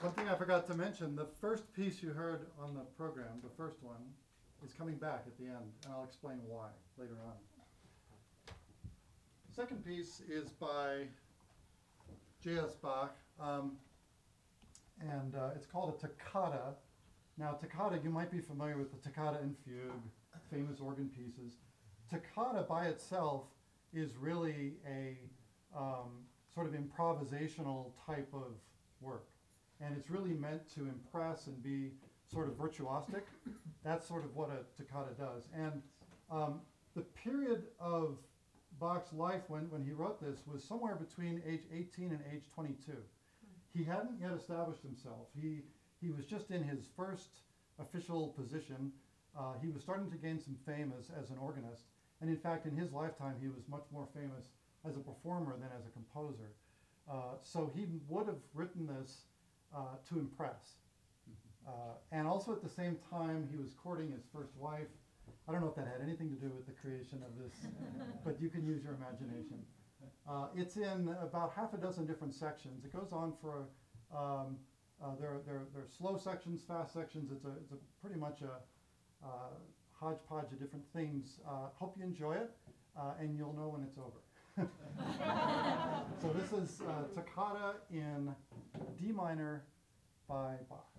Something I forgot to mention, the first piece you heard on the program, the first one, is coming back at the end, and I'll explain why later on. The second piece is by J.S. Bach, and it's called a toccata. Now, toccata, you might be familiar with the toccata and fugue, famous organ pieces. Toccata by itself is really a sort of improvisational type of work. And it's really meant to impress and be sort of virtuosic. That's sort of what a toccata does. And the period of Bach's life when he wrote this was somewhere between age 18 and age 22. He hadn't yet established himself. He was just in his first official position. He was starting to gain some fame as an organist. And in fact, in his lifetime, he was much more famous as a performer than as a composer. So he would have written this to impress. And also at the same time, he was courting his first wife. I don't know if that had anything to do with the creation of this, but you can use your imagination. It's in about half a dozen different sections. It goes on for, there are slow sections, fast sections. It's a pretty much a hodgepodge of different themes. Hope you enjoy it, and you'll know when it's over. So this is Toccata in D minor by Bach.